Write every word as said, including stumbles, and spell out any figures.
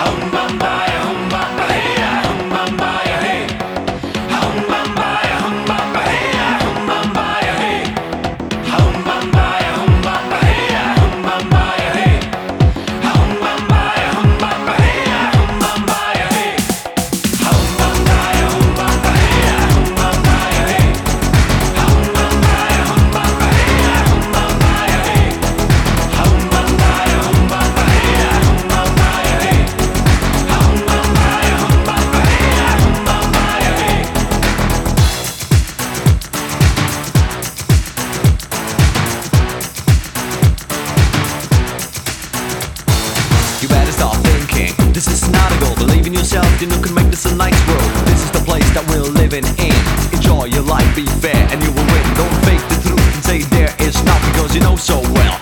You better start thinking, this is not a goal. Believe in yourself, then you can make this a nice world. This is the place that we're living in. Enjoy your life, be fair, and you will win. Don't fake the truth and say there is not, because you know so well